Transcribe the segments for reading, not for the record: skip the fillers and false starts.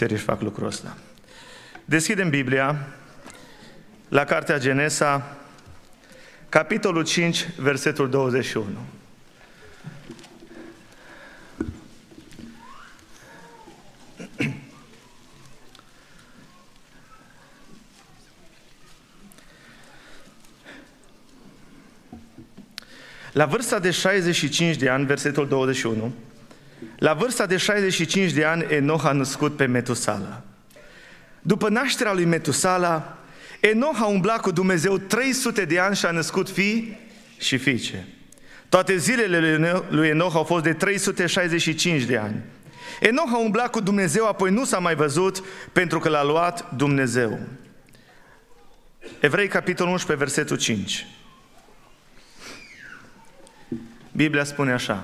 și fac lucrul ăsta. Deschidem Biblia la cartea Genesa, capitolul 5, versetul 21. La vârsta de 65 de ani, versetul 21, la vârsta de 65 de ani, Enoch a născut pe Metusala. După nașterea lui Metusala, Enoch a umblat cu Dumnezeu 300 de ani și a născut fii și fiice. Toate zilele lui Enoch au fost de 365 de ani. Enoch a umblat cu Dumnezeu, apoi nu s-a mai văzut pentru că l-a luat Dumnezeu. Evrei, capitolul 11, versetul 5. Biblia spune așa: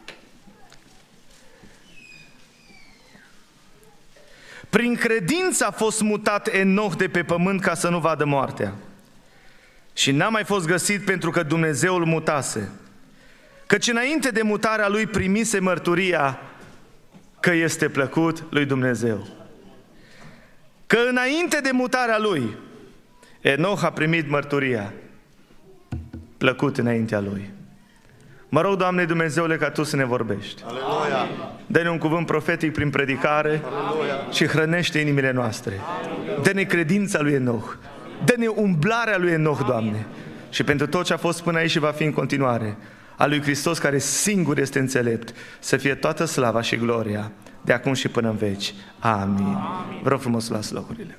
prin credință a fost mutat Enoch de pe pământ ca să nu vadă moartea. Și n-a mai fost găsit pentru că Dumnezeu îl mutase. Căci înainte de mutarea lui primise mărturia că este plăcut lui Dumnezeu. Că înainte de mutarea lui, Enoch a primit mărturia plăcut înaintea lui. Mă rog, Doamne Dumnezeule, ca Tu să ne vorbești. Aleluia! Dă-ne un cuvânt profetic prin predicare. Aleluia! Și hrănește inimile noastre. Dă-ne credința lui Enoch. Dă-ne umblarea lui Enoch, Doamne. Și pentru tot ce a fost până aici și va fi în continuare, a lui Hristos, care singur este înțelept, să fie toată slava și gloria de acum și până în veci. Amin. Vreau frumos să luați locurile.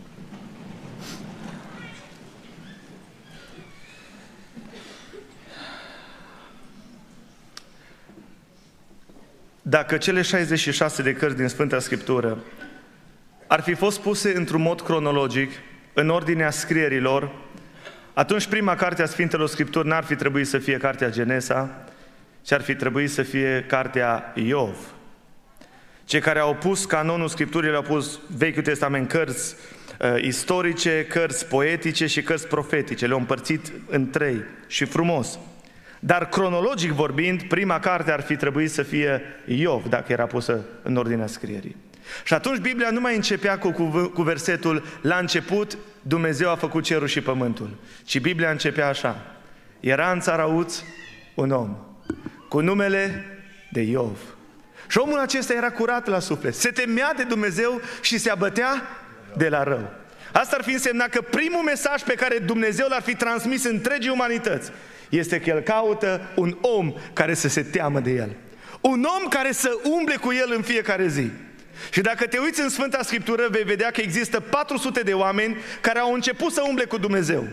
Dacă cele 66 de cărți din Sfânta Scriptură ar fi fost puse într-un mod cronologic, în ordinea scrierilor, atunci prima carte a Sfintelor Scripturi n-ar fi trebuit să fie cartea Genesa, ci ar fi trebuit să fie cartea Iov. Cei care au pus canonul Scripturii, au pus Vechiul Testament, cărți istorice, cărți poetice și cărți profetice. Le-au împărțit în trei și frumos. Dar cronologic vorbind, prima carte ar fi trebuit să fie Iov, dacă era pusă în ordinea scrierii. Și atunci Biblia nu mai începea cu versetul la început Dumnezeu a făcut cerul și pământul, ci Biblia începea așa: era în țara Uț un om cu numele de Iov. Și omul acesta era curat la suflet, se temea de Dumnezeu și se abătea de la rău. Asta ar fi însemnat că primul mesaj pe care Dumnezeu l-ar fi transmis întregii umanități este că El caută un om care să se teamă de El. Un om care să umble cu El în fiecare zi. Și dacă te uiți în Sfânta Scriptură, vei vedea că există 400 de oameni care au început să umble cu Dumnezeu.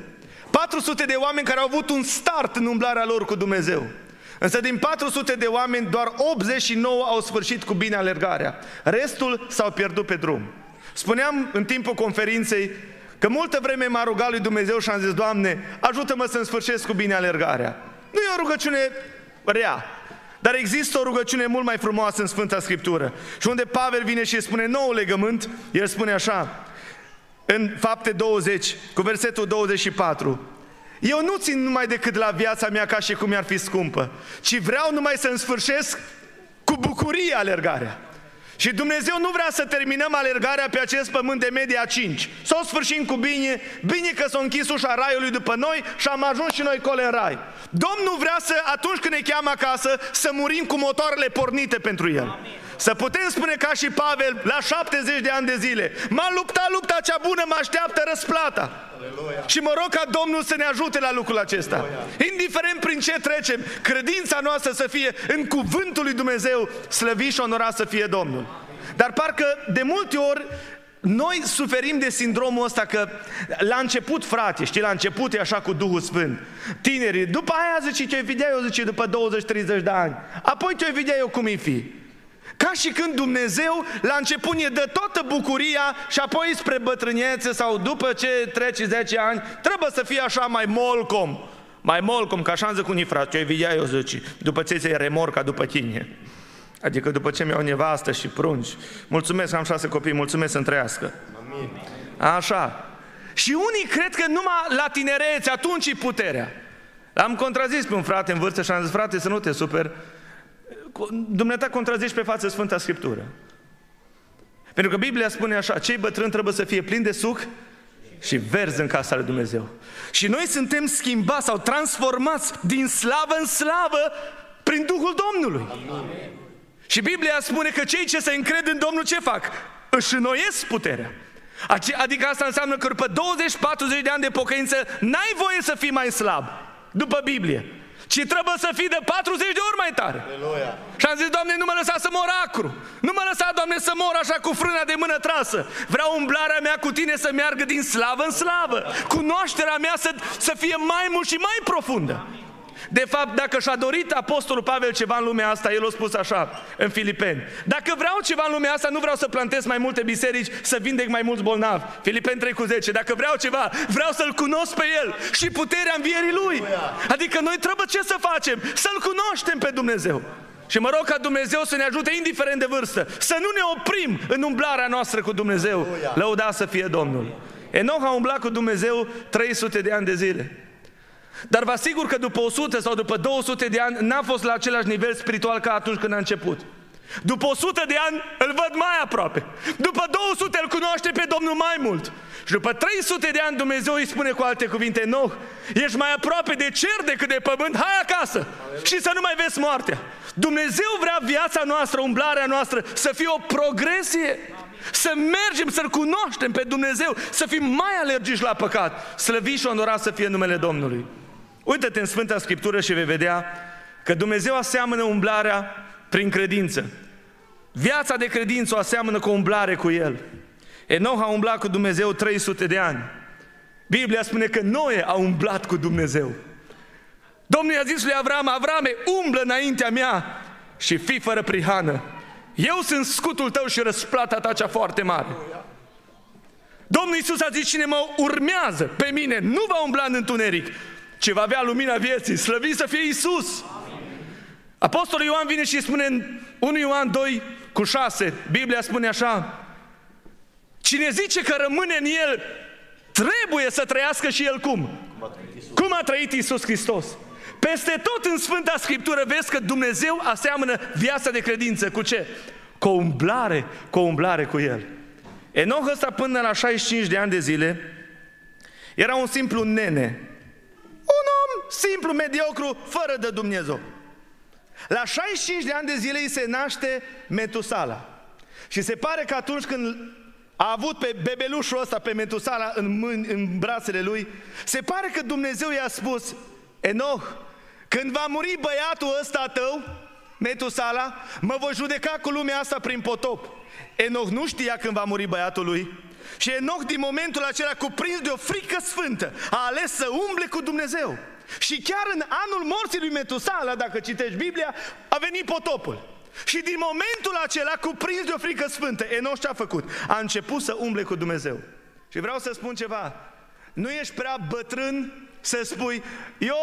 400 de oameni care au avut un start în umblarea lor cu Dumnezeu. Însă din 400 de oameni, doar 89 au sfârșit cu bine alergarea. Restul s-au pierdut pe drum. Spuneam în timpul conferinței că multă vreme m-a rugat lui Dumnezeu și am zis: Doamne, ajută-mă să-mi sfârșesc cu bine alergarea. Nu e o rugăciune rea, dar există o rugăciune mult mai frumoasă în Sfânta Scriptură. Și unde Pavel vine și spune nou legământ, el spune așa, în Fapte 20, cu versetul 24: eu nu țin numai decât la viața mea ca și cum mi-ar fi scumpă, ci vreau numai să-mi sfârșesc cu bucurie alergarea. Și Dumnezeu nu vrea să terminăm alergarea pe acest pământ de media 5. Să o sfârșim cu bine, bine că s-a închis ușa raiului după noi și am ajuns și noi cole în rai. Domnul vrea să, atunci când ne cheamă acasă, să murim cu motoarele pornite pentru El. Amin. Să putem spune ca și Pavel, la 70 de ani de zile: m-am luptat lupta cea bună, mă așteaptă răsplata. Aleluia. Și mă rog ca Domnul să ne ajute la lucrul acesta. Aleluia. Indiferent prin ce trecem, credința noastră să fie în cuvântul lui Dumnezeu, slăvit și onorat să fie Domnul. Dar parcă de multe ori noi suferim de sindromul ăsta că la început, frate, știi, la început e așa cu Duhul Sfânt. Tinerii, după aia zice, te-o vedea eu, zice, după 20-30 de ani. Apoi te-o vedea eu cum-i fi. Ca și când Dumnezeu la început ne dă toată bucuria și apoi spre bătrânețe sau după ce trece 10 ani, trebuie să fie așa mai molcom. Mai molcom, că așa am zis cu unii frate, te-o vedea eu, zice, după ce ți-ai remorca după tine. Adică după ce mi-au nevastă și prunci. Mulțumesc că am 6 copii, mulțumesc să-mi trăiască. Amin. Așa. Și unii cred că numai la tinerețe, atunci e puterea. Am contrazis pe un frate în vârstă și am zis: frate, să nu te superi, dumneata contrazici pe față Sfânta Scriptură. Pentru că Biblia spune așa, cei bătrâni trebuie să fie plini de suc și verzi în casa lui Dumnezeu. Și noi suntem schimbați sau transformați din slavă în slavă prin Duhul Domnului. Amin. Și Biblia spune că cei ce se încred în Domnul ce fac? Își înnoiesc puterea. Adică asta înseamnă că după 20-40 de ani de pocăință n-ai voie să fii mai slab, după Biblie, ci trebuie să fii de 40 de ori mai tare. Aleluia. Și am zis, Doamne, nu mă lăsa să mor acru. Nu mă lăsa, Doamne, să mor așa cu frâna de mână trasă. Vreau umblarea mea cu Tine să meargă din slavă în slavă. Cunoașterea mea să fie mai mult și mai profundă. De fapt, dacă și-a dorit Apostolul Pavel ceva în lumea asta, el a spus așa în Filipeni: dacă vreau ceva în lumea asta, nu vreau să plantez mai multe biserici, să vindec mai mulți bolnavi. Filipeni 3:10. Dacă vreau ceva, vreau să-L cunosc pe El și puterea învierii Lui. Adică noi trebuie ce să facem? Să-L cunoaștem pe Dumnezeu. Și mă rog ca Dumnezeu să ne ajute, indiferent de vârstă, să nu ne oprim în umblarea noastră cu Dumnezeu. Lăudați să fie Domnul. Enoch a umblat cu Dumnezeu 300 de ani de zile. Dar vă asigur că după 100 sau după 200 de ani n-a fost la același nivel spiritual ca atunci când a început. După 100 de ani îl văd mai aproape. După 200 îl cunoaște pe Domnul mai mult. Și după 300 de ani Dumnezeu îi spune cu alte cuvinte: Enoch, ești mai aproape de cer decât de pământ, hai acasă și să nu mai vezi moartea. Dumnezeu vrea viața noastră, umblarea noastră să fie o progresie. Să mergem, să-L cunoaștem pe Dumnezeu, să fim mai alergiși la păcat. Slăvit și onorat să fie numele Domnului. Uită-te în Sfânta Scriptură și vei vedea că Dumnezeu aseamănă umblarea prin credință. Viața de credință o aseamănă cu umblare cu El. Enoch a umblat cu Dumnezeu 300 de ani. Biblia spune că Noe a umblat cu Dumnezeu. Domnul i-a zis lui Avram: Avrame, umblă înaintea mea și fii fără prihană. Eu sunt scutul tău și răsplata ta cea foarte mare. Domnul Iisus a zis: cine mă urmează pe mine nu va umbla în întuneric, ci va avea lumina vieții. Slăvit să fie Iisus! Apostolul Ioan vine și spune în 1 Ioan 2:6, Biblia spune așa: cine zice că rămâne în El, trebuie să trăiască și el cum? Cum a trăit Iisus Hristos? Peste tot în Sfânta Scriptură vezi că Dumnezeu aseamănă viața de credință cu ce? Cu o umblare cu El. Enoch ăsta până la 65 de ani de zile era un simplu nene. Un om simplu, mediocru, fără de Dumnezeu. La 65 de ani de zile îi se naște Metusala. Și se pare că atunci când a avut pe bebelușul ăsta, pe Metusala, în brațele lui, se pare că Dumnezeu i-a spus: Enoch, când va muri băiatul ăsta tău, Metusala, mă voi judeca cu lumea asta prin potop. Enoch nu știa când va muri băiatul lui. Și Enoch, din momentul acela, cuprins de o frică sfântă, a ales să umble cu Dumnezeu. Și chiar în anul morții lui Metusala, dacă citești Biblia, a venit potopul. Și din momentul acela, cuprins de o frică sfântă, Enoch ce-a făcut? A început să umble cu Dumnezeu. Și vreau să spun ceva: nu ești prea bătrân să spui: eu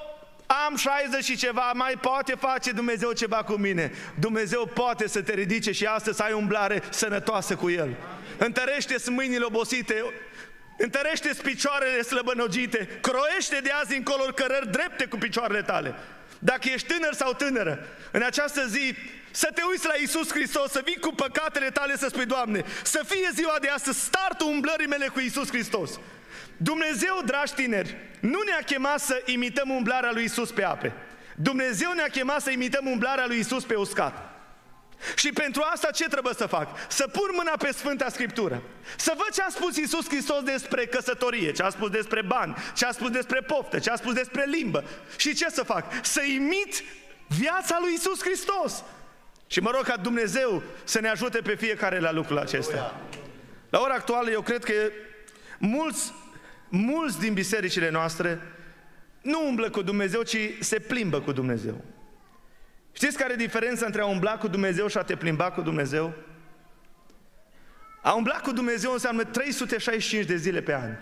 am 60 și ceva, mai poate face Dumnezeu ceva cu mine. Dumnezeu poate să te ridice și astăzi să ai umblare sănătoasă cu El. Întărește-ți mâinile obosite, întărește-ți picioarele slăbănogite, croiește de azi încolo cărări drepte cu picioarele tale. Dacă ești tânăr sau tânără, în această zi să te uiți la Iisus Hristos, să vii cu păcatele tale, să spui: Doamne, să fie ziua de astăzi startul umblării mele cu Iisus Hristos. Dumnezeu, dragi tineri, nu ne-a chemat să imităm umblarea lui Iisus pe ape. Dumnezeu ne-a chemat să imităm umblarea lui Iisus pe uscat. Și pentru asta ce trebuie să fac? Să pun mâna pe Sfânta Scriptură, să văd ce a spus Iisus Hristos despre căsătorie, ce a spus despre bani, ce a spus despre poftă, ce a spus despre limbă. Și ce să fac? Să imit viața lui Iisus Hristos. Și mă rog ca Dumnezeu să ne ajute pe fiecare la lucrul acesta. La ora actuală eu cred că mulți din bisericile noastre nu umblă cu Dumnezeu, ci se plimbă cu Dumnezeu. Știți care e diferența între a umbla cu Dumnezeu și a te plimba cu Dumnezeu? A umbla cu Dumnezeu înseamnă 365 de zile pe an.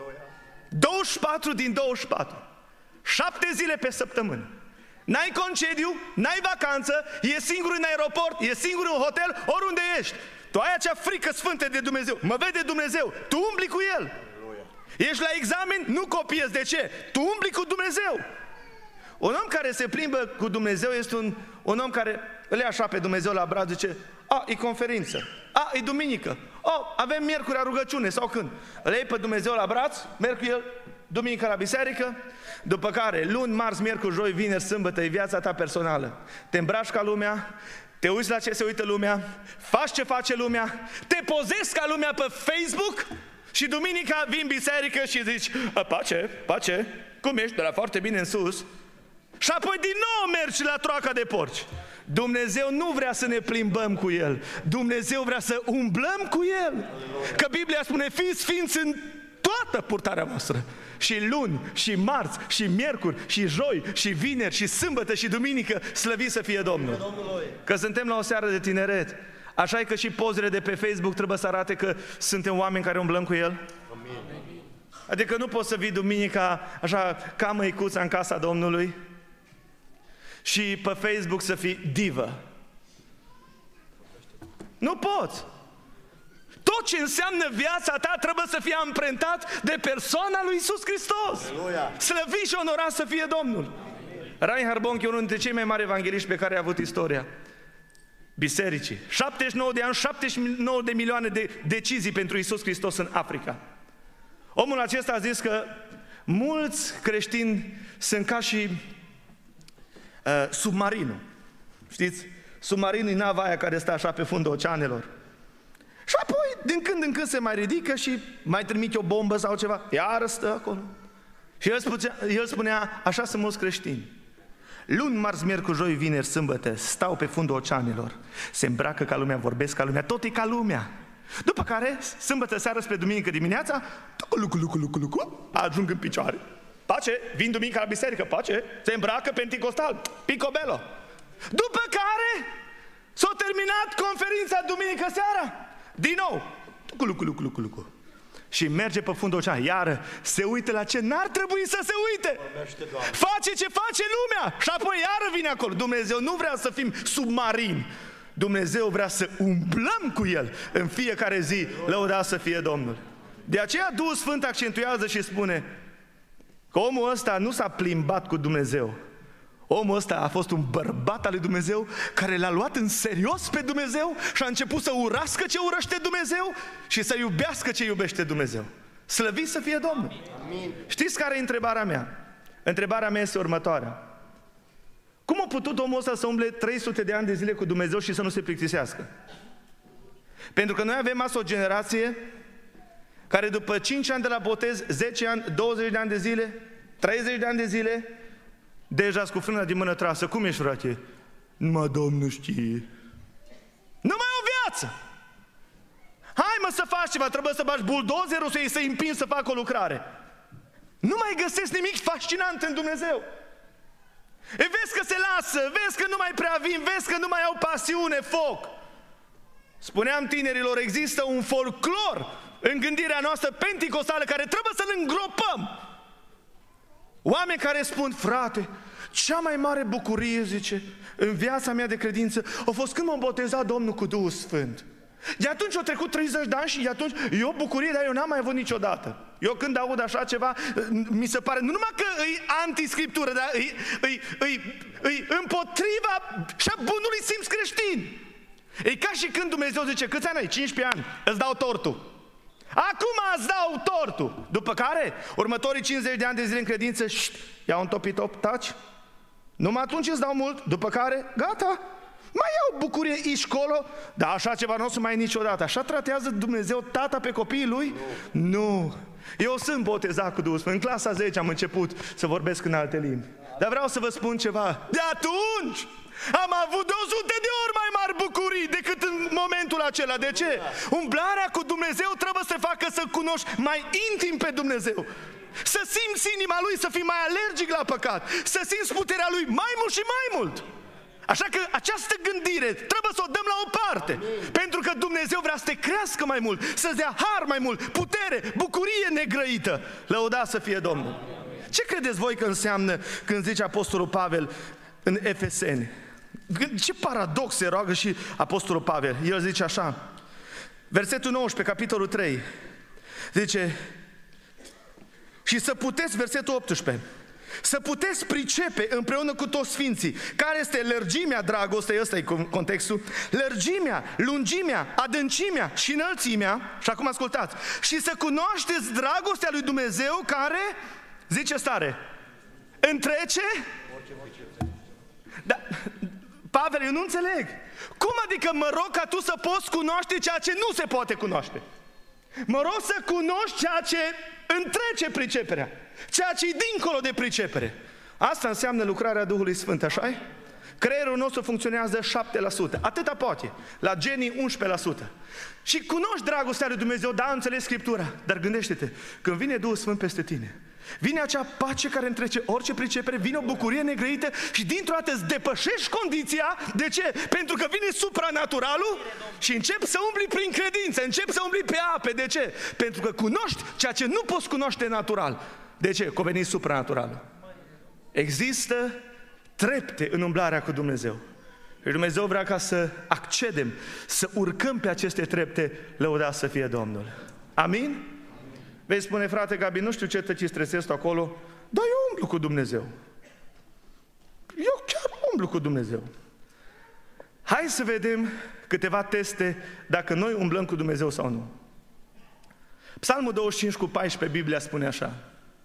24 din 24. 7 zile pe săptămână. N-ai concediu, n-ai vacanță, e singur în aeroport, e singur în hotel, oriunde ești. Tu ai acea frică sfântă de Dumnezeu. Mă vede Dumnezeu, tu umbli cu El. Ești la examen, nu copiezi. De ce? Tu umbli cu Dumnezeu. Un om care se plimbă cu Dumnezeu este un om care îl ia așa pe Dumnezeu la braț, zice: E conferință. E duminică. Avem miercurea rugăciune sau când. Îl iei pe Dumnezeu la braț, merg cu El duminică la biserică, după care luni, marți, miercuri, joi, vineri, sâmbătă e viața ta personală. Te îmbraci ca lumea, te uiți la ce se uită lumea, faci ce face lumea, te pozezi ca lumea pe Facebook și duminica vii în biserică și zici, pace, cum ești? De la foarte bine în sus. Și apoi din nou mergi la troaca de porci. Dumnezeu nu vrea să ne plimbăm cu El. Dumnezeu vrea să umblăm cu El. Că Biblia spune, fiți sfinți în toată purtarea voastră. Și luni, și marți, și miercuri, și joi, și vineri, și sâmbătă, și duminică, slăvit să fie Domnul. Că suntem la o seară de tineret. Așa e că și pozele de pe Facebook trebuie să arate că suntem oameni care umblăm cu El. Adică nu poți să vii duminica așa ca măicuța în casa Domnului și pe Facebook să fii divă. Nu poți. Tot ce înseamnă viața ta trebuie să fie amprentat de persoana lui Iisus Hristos. Slăvit și onorat să fie Domnul. Reinhard Bonnke e unul dintre cei mai mari evangeliști pe care a avut istoria bisericii. 79 de ani, 79 de milioane de decizii pentru Iisus Hristos în Africa. Omul acesta a zis că mulți creștini sunt ca și submarinul. Știți? Submarinul e nava aia care stă așa pe fundul oceanelor. Și apoi, din când în când se mai ridică și mai trimite o bombă sau ceva, iară stă acolo. Și el spunea, așa sunt mulți creștini. Luni, marți, miercuri, joi, vineri, sâmbătă, stau pe fundul oceanelor, se îmbracă ca lumea, vorbesc ca lumea, tot e ca lumea. După care, sâmbătă seară spre duminică dimineața, ajung în picioare. Pace, vin duminica la biserică, pace, se îmbracă penticostal, picobello. După care s-a terminat conferința duminică seara, din nou, și merge pe fundul oceanului, iară se uită la ce n-ar trebui să se uite. Face ce face lumea și apoi iară vine acolo. Dumnezeu nu vrea să fim submarini. Dumnezeu vrea să umblăm cu El în fiecare zi, lăudat să fie Domnul. De aceea Duhul Sfânt accentuează și spune că omul ăsta nu s-a plimbat cu Dumnezeu. Omul ăsta a fost un bărbat al lui Dumnezeu care l-a luat în serios pe Dumnezeu și a început să urască ce urăște Dumnezeu și să iubească ce iubește Dumnezeu. Slăvit să fie Domnul! Amin. Știți care e întrebarea mea? Întrebarea mea este următoarea. Cum a putut omul ăsta să umble 300 de ani de zile cu Dumnezeu și să nu se plictisească? Pentru că noi avem astăzi o generație care după 5 ani de la botez, 10 ani, 20 de ani de zile, 30 de ani de zile, deja cu frâna din mână trasă. Cum ești, frate? Numai Domnul știe. Nu mai o viață! Hai mă să faci ceva, trebuie să bagi buldozerul să-i împingi să facă o lucrare. Nu mai găsesc nimic fascinant în Dumnezeu. Vezi că se lasă, vezi că nu mai prea vin, vezi că nu mai au pasiune, foc. Spuneam tinerilor, există un folclor în gândirea noastră penticostală care trebuie să-l îngropăm. Oameni care spun, frate, cea mai mare bucurie, zice, în viața mea de credință a fost când m-a botezat Domnul cu Duhul Sfânt. De atunci au trecut 30 de ani și de atunci e o bucurie, dar eu n-am mai avut niciodată. Eu când aud așa ceva, mi se pare, nu numai că e antiscriptură, dar e împotriva și a bunului simț creștin. E ca și când Dumnezeu zice, câți ani ai? 15 ani, îți dau tortul. Acum îți dau tortul. După care, următorii 50 de ani de zile în credință, iau un topi-top, taci. Numai atunci îți dau mult, după care, gata. Mai iau bucurie ișcolo, dar așa ceva nu o să mai niciodată. Așa tratează Dumnezeu Tata pe copiii Lui? Nu. Eu sunt botezat cu Duhul Sfânt. În clasa 10 am început să vorbesc în alte limbi. Dar vreau să vă spun ceva. De atunci am avut de 100 de ori mai mari bucurii decât în momentul acela. De ce? Umblarea cu Dumnezeu trebuie să facă să cunoști mai intim pe Dumnezeu. Să simți inima Lui, să fii mai alergic la păcat. Să simți puterea Lui mai mult și mai mult. Așa că această gândire trebuie să o dăm la o parte. Amin. Pentru că Dumnezeu vrea să te crească mai mult, să-ți dea har mai mult, putere, bucurie negrăită. Lăudați să fie Domnul. Amin. Ce credeți voi că înseamnă când zice Apostolul Pavel în Efeseni? Ce paradox se roagă și Apostolul Pavel. El zice așa, versetul 19, capitolul 3, zice, și să puteți, versetul 18, Să puteți pricepe împreună cu toți sfinții care este lărgimea dragostei, ăsta e contextul, lărgimea, lungimea, adâncimea și înălțimea, și acum ascultați, și să cunoașteți dragostea lui Dumnezeu care, zice stare, întrece? Da, Pavel, eu nu înțeleg. Cum adică mă rog ca tu să poți cunoaște ceea ce nu se poate cunoaște? Mă rog să cunoști ceea ce întrece priceperea, ceea ce e dincolo de pricepere. Asta înseamnă lucrarea Duhului Sfânt, așa-i? Creierul nostru funcționează 7%, atâta poate, la genii 11%. Și cunoști dragostea lui Dumnezeu, da, înțelegi Scriptura, dar gândește-te, când vine Duhul Sfânt peste tine, vine acea pace care întrece orice pricepere, vine o bucurie negrăită și dintr-o dată îți depășești condiția. De ce? Pentru că vine supranaturalul și începi să umbli prin credință, începi să umbli pe ape. De ce? Pentru că cunoști ceea ce nu poți cunoaște natural. De ce? Că a venit supranaturalul. Există trepte în umblarea cu Dumnezeu. Și Dumnezeu vrea ca să accedem, să urcăm pe aceste trepte, lăudat să fie Domnul. Amin? Vei spune, frate Gabi, nu știu ce te stresezi tu acolo, dar eu umblu cu Dumnezeu. Eu chiar umblu cu Dumnezeu. Hai să vedem câteva teste dacă noi umblăm cu Dumnezeu sau nu. Psalmul 25:14, Biblia spune așa: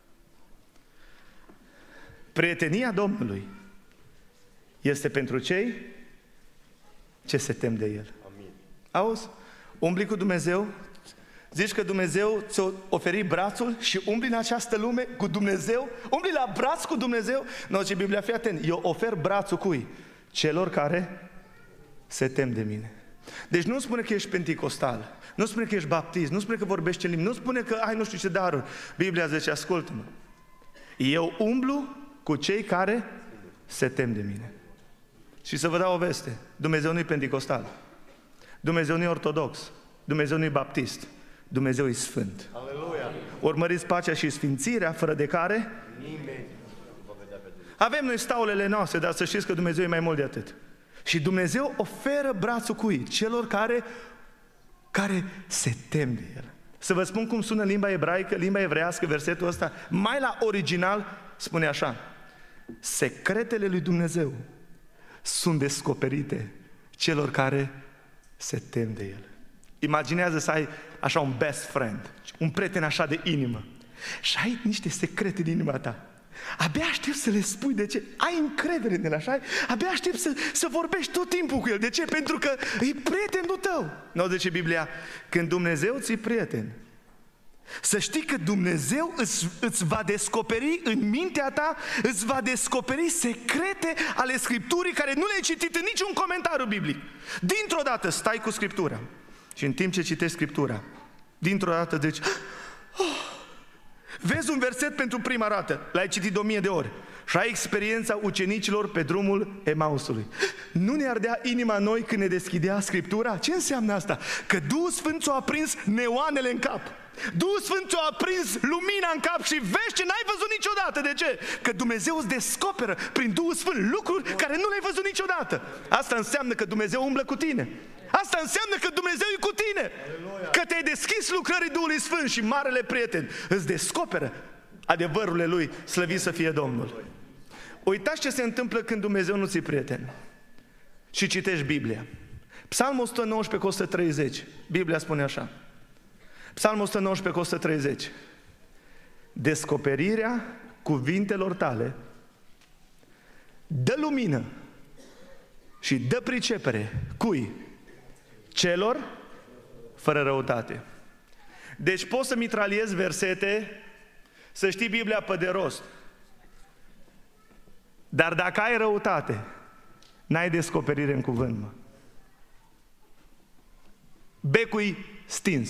prietenia Domnului este pentru cei ce se tem de El. Amin. Auzi? Umbli cu Dumnezeu? Zici că Dumnezeu ți-a oferit brațul și umbli în această lume cu Dumnezeu? Umbli la braț cu Dumnezeu? Nu, ce Biblia, fii atent, eu ofer brațul cui? Celor care se tem de mine. Deci nu spune că ești penticostal, nu spune că ești baptist, nu spune că vorbești în limbi, nu spune că ai nu știu ce daruri. Biblia zice, ascultă-mă, eu umblu cu cei care se tem de mine. Și să vă dau o veste, Dumnezeu nu-i penticostal, Dumnezeu nu-i ortodox, Dumnezeu nu-i baptist, Dumnezeu e sfânt. Aleluia. Urmăriți pacea și sfințirea, fără de care nimeni nu va vedea pe Dumnezeu. Avem noi staulele noastre, dar să știți că Dumnezeu e mai mult de atât. Și Dumnezeu oferă brațul cui? Celor care se tem de El. Să vă spun cum sună limba ebraică, limba evreiască, versetul ăsta, mai la original, spune așa: secretele lui Dumnezeu sunt descoperite celor care se tem de El. Imaginează să ai așa un best friend, un prieten așa de inimă și ai niște secrete din inima ta. Abia aștept să le spui. De ce? Ai încredere în el, așa? Abia aștept să vorbești tot timpul cu el. De ce? Pentru că e prietenul tău. Nu, zice Biblia, când Dumnezeu ți-e prieten, să știi că Dumnezeu îți va descoperi în mintea ta, îți va descoperi secrete ale Scripturii care nu le-ai citit în niciun comentariu biblic. Dintr-o dată stai cu Scriptura și în timp ce citești Scriptura, dintr-o dată zici, vezi un verset pentru prima dată, l-ai citit 1000 de ori și ai experiența ucenicilor pe drumul Emausului. Nu ne ardea inima noi când ne deschidea Scriptura? Ce înseamnă asta? Că Duhul Sfânt ți-a aprins neoanele în cap. Duhul Sfânt ți-a aprins lumina în cap și vezi ce n-ai văzut niciodată. De ce? Că Dumnezeu îți descoperă prin Duhul Sfânt lucruri care nu le-ai văzut niciodată. Asta înseamnă că Dumnezeu umblă cu tine. Asta înseamnă că Dumnezeu e cu tine. Că te-ai deschis lucrării Duhului Sfânt și marele prieten îți descoperă adevărurile Lui, slăvit să fie Domnul. Uitați ce se întâmplă când Dumnezeu nu ți-e prieten și citești Biblia. Psalmul 119 cu 130, Biblia spune așa. Psalmul 119 cu 130. Descoperirea cuvintelor tale dă lumină și dă pricepere. Cui? Celor fără răutate. Deci poți să mitraliezi versete, să știi Biblia pe de rost. Dar dacă ai răutate, n-ai descoperire în cuvânt, mă. Becul stins.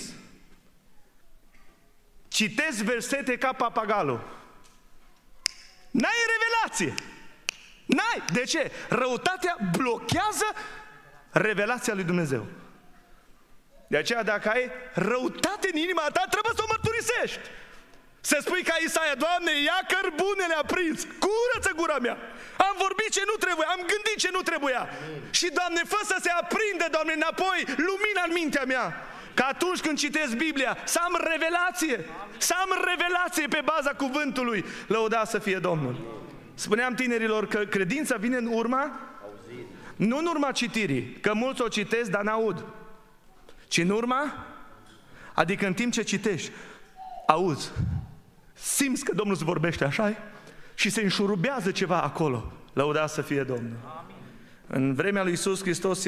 Citezi versete ca papagalul. N-ai revelație. N-ai. De ce? Răutatea blochează revelația lui Dumnezeu. De aceea dacă ai răutate în inima ta, trebuie să o mărturisești. Să spui ca Isaia, Doamne, ia cărbunele aprins, curăță gura mea. Am vorbit ce nu trebuia, am gândit ce nu trebuia. Și Doamne, fă să se aprinde, Doamne, înapoi lumina în mintea mea. Că atunci când citesc Biblia, să am revelație. Să am revelație pe baza cuvântului. Lăudați să fie Domnul. Spuneam tinerilor că credința vine în urma, nu în urma citirii, că mulți o citesc, dar n-aud. Ci în urma, adică în timp ce citești, auzi, simți că Domnul îți vorbește, așa și se înșurubează ceva acolo. Lăudați să fie Domnul. Amin. În vremea lui Iisus Hristos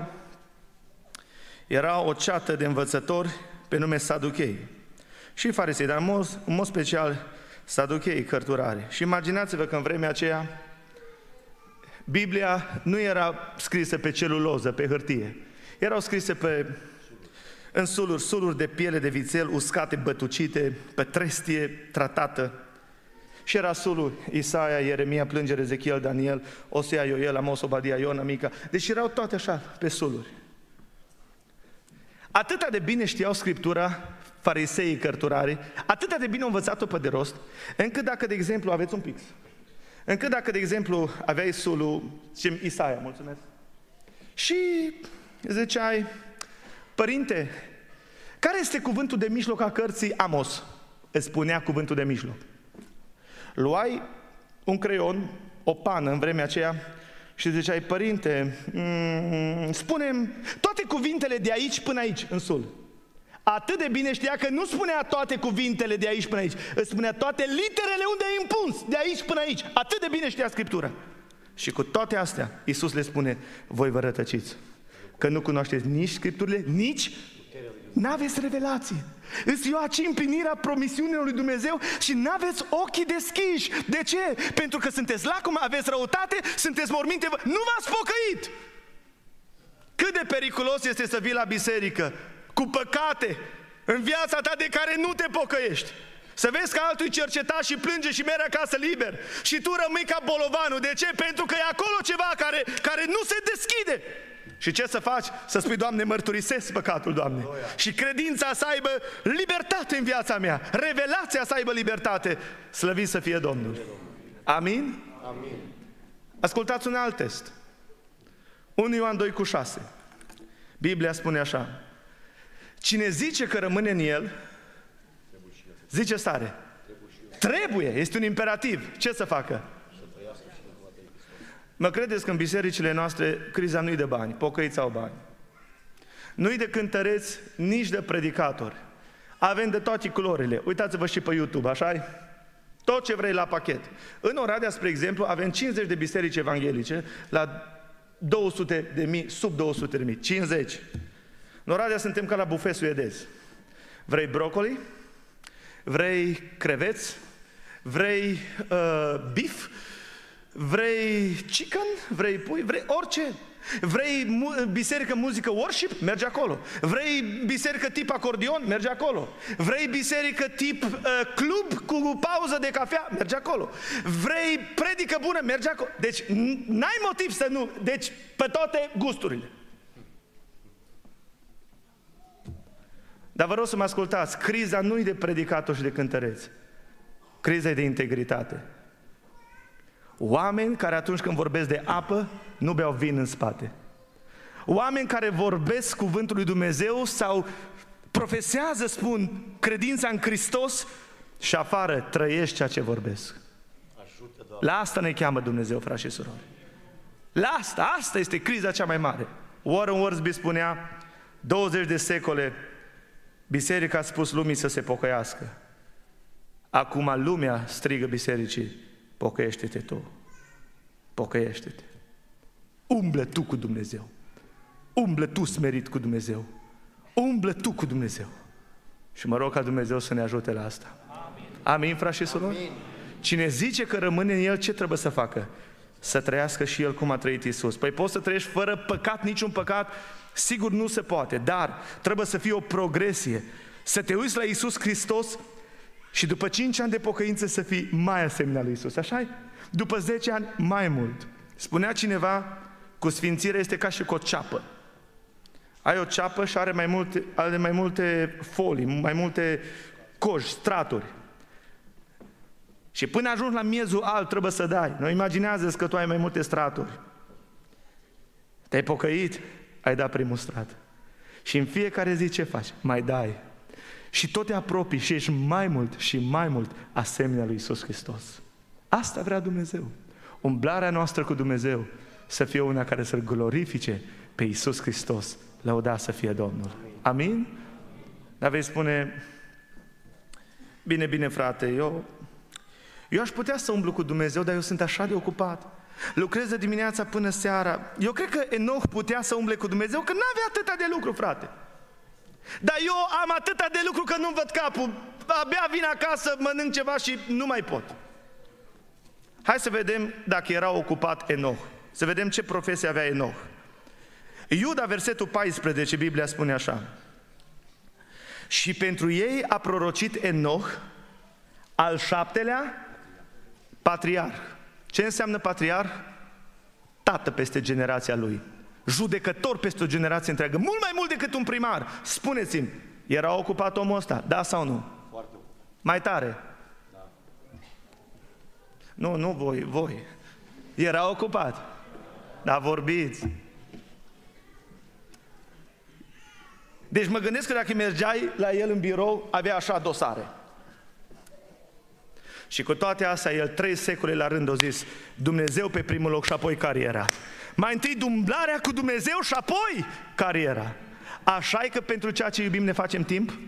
era o ceată de învățători pe nume Saduchei și farisei, dar în mod special Saduchei, cărturari. Și imaginați-vă că în vremea aceea Biblia nu era scrisă pe celuloză, pe hârtie. Erau scrise în suluri de piele de vițel, uscate, bătucite, pe trestie tratată. Și era sulul Isaia, Ieremia, Plângere, Ezechiel, Daniel, Osea, Ioel, Amos, Obadia, Iona, Mica. Deci erau toate așa, pe suluri. Atâta de bine știau Scriptura fariseii, cărturarii, atâta de bine au învățat-o pe de rost, încât dacă, de exemplu, aveți un pix, încât dacă, de exemplu, aveai sulul, zicem, Isaia, mulțumesc, și ziceai, părinte, care este cuvântul de mijloc a cărții Amos? Îți spunea cuvântul de mijloc. Luai un creion, o pană în vremea aceea și ziceai, părinte, spune-mi toate cuvintele de aici până aici, în sul. Atât de bine știa că nu spunea toate cuvintele de aici până aici, îți spunea toate literele unde ai impuns, de aici până aici. Atât de bine știa Scriptura. Și cu toate astea, Iisus le spune, voi vă rătăciți, că nu cunoașteți nici Scripturile, nici n-aveți revelație. Îți Ioaci împlinirea promisiunilor lui Dumnezeu și n-aveți ochii deschiși. De ce? Pentru că sunteți lacume, aveți răutate, sunteți morminte, nu v-ați pocăit. Cât de periculos este să vii la biserică cu păcate în viața ta de care nu te pocăiești. Să vezi că altul cerceta și plânge și merge acasă liber și tu rămâi ca bolovanul. De ce? Pentru că e acolo ceva care nu se deschide. Și ce să faci? Să spui, Doamne, mărturisesc păcatul, Doamne. Și credința să aibă libertate în viața mea. Revelația să aibă libertate. Slăvit să fie Domnul. Amin? Amin. Ascultați un alt test. 1 Ioan 2:6. Biblia spune așa. Cine zice că rămâne în el, zice stare. Trebuie, este un imperativ. Ce să facă? Mă credeți că în bisericile noastre criza nu-i de bani, pocăiți au bani. Nu-i de cântăreți, nici de predicatori. Avem de toate culorile. Uitați-vă și pe YouTube, așa-i? Tot ce vrei la pachet. În Oradea, spre exemplu, avem 50 de biserici evanghelice la 200.000, sub 200.000, 50. În Oradea suntem ca la bufet suedez. Vrei brocoli? Vrei creveți? Vrei beef? Vrei chicken? Vrei pui? Vrei orice? Vrei biserică, muzică, worship? Mergi acolo. Vrei biserică tip acordion? Mergi acolo. Vrei biserică tip club cu pauză de cafea? Mergi acolo. Vrei predică bună? Mergi acolo. Deci n-ai motiv să nu. Deci pe toate gusturile. Dar vă rog să mă ascultați. Criza nu e de predicatori și de cântăreți. Criza e de integritate. Oameni care atunci când vorbesc de apă, nu beau vin în spate. Oameni care vorbesc cuvântul lui Dumnezeu sau profesează, spun, credința în Hristos și afară trăiești ceea ce vorbesc. La asta ne cheamă Dumnezeu, frați și surori. La asta este criza cea mai mare. Warren Wiersbe spunea, 20 de secole, biserica a spus lumii să se pocăiască. Acum lumea strigă bisericii, pocăiește-te tu, pocăiește-te. Umblă tu cu Dumnezeu. Umblă tu smerit cu Dumnezeu. Umblă tu cu Dumnezeu. Și mă rog ca Dumnezeu să ne ajute la asta. Amin, frați și surori? Cine zice că rămâne în el, ce trebuie să facă? Să trăiască și el cum a trăit Iisus. Păi poți să trăiești fără păcat, niciun păcat? Sigur nu se poate, dar trebuie să fie o progresie. Să te uiți la Iisus Hristos și după 5 ani de pocăință să fii mai asemenea lui Iisus, așa-i? După 10 ani, mai mult. Spunea cineva, cu sfințirea este ca și cu o ceapă. Ai o ceapă și are mai multe folii, mai multe coji, straturi. Și până ajungi la miezul alt trebuie să dai. Nu imaginează-ți că tu ai mai multe straturi. Te-ai pocăit, ai dat primul strat. Și în fiecare zi ce faci? Mai dai. Și tot te apropii și ești mai mult și mai mult asemenea lui Iisus Hristos. Asta vrea Dumnezeu. Umblarea noastră cu Dumnezeu să fie una care să-L glorifice pe Iisus Hristos. Lăudat să fie Domnul. Amin? Dar vei spune, bine frate, eu aș putea să umblu cu Dumnezeu, dar eu sunt așa de ocupat. Lucrez de dimineața până seara. Eu cred că Enoch putea să umble cu Dumnezeu, că n-avea atâta de lucru, frate. Dar eu am atâta de lucru că nu-mi văd capul. Abia vin acasă, mănânc ceva și nu mai pot. Hai să vedem dacă era ocupat Enoch. Să vedem ce profesie avea Enoch. Iuda, versetul 14, Biblia spune așa. Și pentru ei a prorocit Enoch, al 7-lea patriarh. Ce înseamnă patriarh? Tată peste generația lui. Judecător peste o generație întreagă. Mult mai mult decât un primar. Spuneți-mi, era ocupat omul ăsta? Da sau nu? Foarte. Mai tare? Da. Nu voi. Era ocupat. Dar vorbiți. Deci mă gândesc că dacă mergeai la el în birou, avea așa dosare. Și cu toate astea, el 3 secole la rând a zis, Dumnezeu pe primul loc și apoi cariera. Mai întâi umblarea cu Dumnezeu și apoi cariera. Așa e că pentru ceea ce iubim ne facem timp?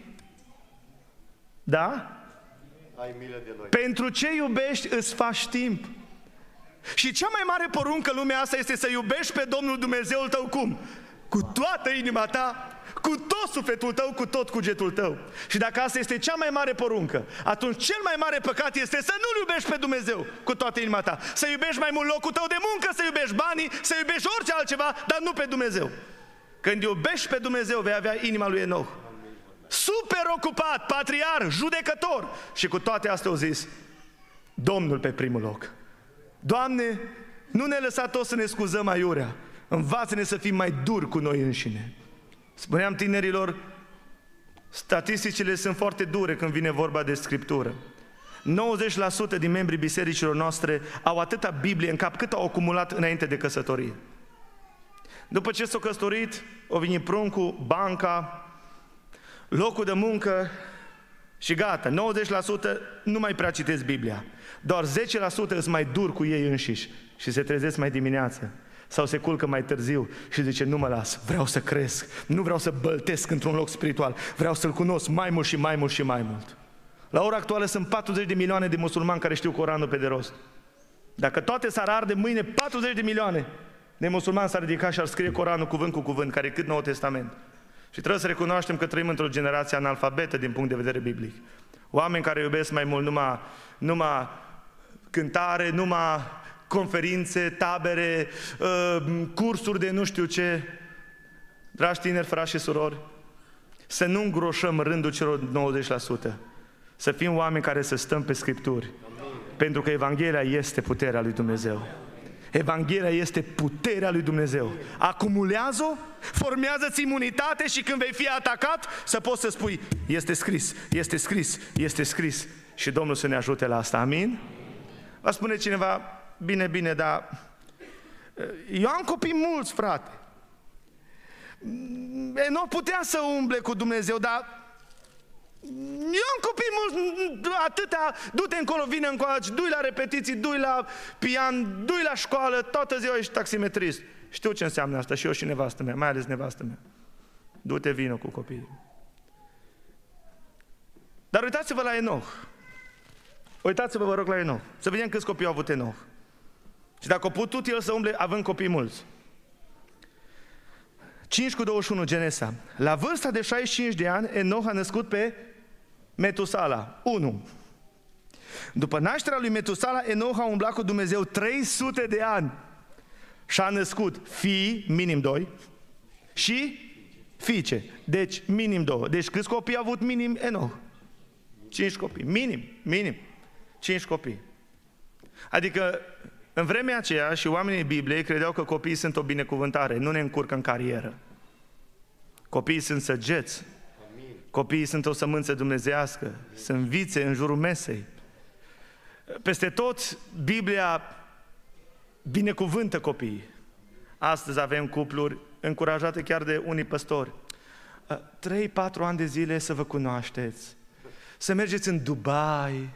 Da? Ai milă de noi. Pentru ce iubești îți faci timp. Și cea mai mare poruncă în lumea asta este să iubești pe Domnul Dumnezeul tău cum? Cu toată inima ta, cu tot sufletul tău, cu tot cugetul tău. Și dacă asta este cea mai mare poruncă, atunci cel mai mare păcat este să nu-L iubești pe Dumnezeu cu toată inima ta. Să iubești mai mult locul tău de muncă, să iubești banii, să iubești orice altceva, dar nu pe Dumnezeu. Când iubești pe Dumnezeu, vei avea inima lui Enoch. Super ocupat, patriarh, judecător. Și cu toate astea au zis, Domnul pe primul loc. Doamne, nu ne lăsa toți să ne scuzăm aiurea. Învață-ne să fim mai duri cu noi înșine. Spuneam tinerilor, statisticile sunt foarte dure când vine vorba de Scriptură. 90% din membrii bisericilor noastre au atâta Biblie în cap cât au acumulat înainte de căsătorie. După ce s-au căsătorit, o venit pruncul, banca, locul de muncă și gata. 90% nu mai prea citesc Biblia. Doar 10% sunt mai dur cu ei înșiși și se trezesc mai dimineață. Sau se culcă mai târziu și zice, nu mă las, vreau să cresc, nu vreau să băltesc într-un loc spiritual, vreau să-L cunosc mai mult și mai mult și mai mult. La ora actuală sunt 40 de milioane de musulmani care știu Coranul pe de rost. Dacă toate s-ar arde mâine, 40 de milioane de musulmani s-ar ridica și ar scrie Coranul cuvânt cu cuvânt, care e cât Noul Testament. Și trebuie să recunoaștem că trăim într-o generație analfabetă din punct de vedere biblic. Oameni care iubesc mai mult numai cântare, numai conferințe, tabere, cursuri de nu știu ce. Dragi tineri, frați și surori, să nu îngroșăm rândul celor 90%. Să fim oameni care să stăm pe Scripturi. Pentru că Evanghelia este puterea lui Dumnezeu. Evanghelia este puterea lui Dumnezeu. Acumulează-o, formează-ți imunitate și când vei fi atacat, să poți să spui, este scris, este scris, este scris. Și Domnul să ne ajute la asta. Amin? Va spune cineva, bine, dar eu am copii mulți, frate. Nu putea să umble cu Dumnezeu, dar eu am copii mulți, atâtea, du-te încolo, vine încoace, du-i la repetiții, du-i la pian, du-i la școală, toată ziua ești taximetrist. Știu ce înseamnă asta și eu și nevastă mea, mai ales nevastă mea. Du-te, vină cu copiii. Dar uitați-vă la Enoch. Uitați-vă, vă rog, la Enoch. Să vedem câți copii au avut Enoch. Și dacă a putut el să umble având copii mulți. 5:21, Genesa. La vârsta de 65 de ani, Enoch a născut pe Metusala, 1. După nașterea lui Metusala, Enoch a umblat cu Dumnezeu 300 de ani și a născut fii, minim 2, și fiice, deci minim 2. Deci câți copii a avut minim Enoch? 5 copii, minim 5 copii. Adică în vremea aceea și oamenii Bibliei credeau că copiii sunt o binecuvântare, nu ne încurcă în carieră. Copiii sunt săgeți, copiii sunt o sămânță dumnezeiască, sunt vițe în jurul mesei. Peste tot, Biblia binecuvântă copiii. Astăzi avem cupluri încurajate chiar de unii păstori. 3-4 ani de zile să vă cunoașteți, să mergeți în Dubai,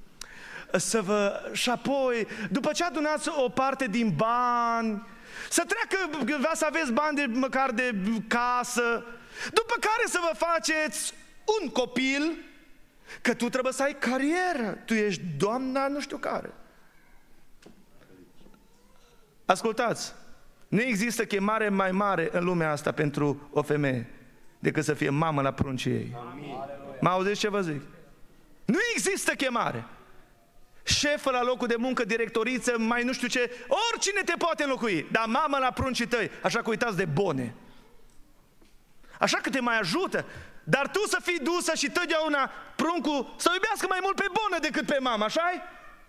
și apoi, după ce adunați o parte din bani, să treacă, să aveți bani măcar de casă, după care să vă faceți un copil, că tu trebuie să ai carieră, tu ești doamna nu știu care. Ascultați, nu există chemare mai mare în lumea asta pentru o femeie decât să fie mamă la pruncii ei. Mă auziți ce vă zic? Nu există chemare. Șefă la locul de muncă, directoriță, mai nu știu ce, oricine te poate înlocui, dar mamă la pruncii tăi, așa că uitați de bone. Așa că te mai ajută, dar tu să fii dusă și totdeauna pruncul să iubească mai mult pe bonă decât pe mamă, așa-i?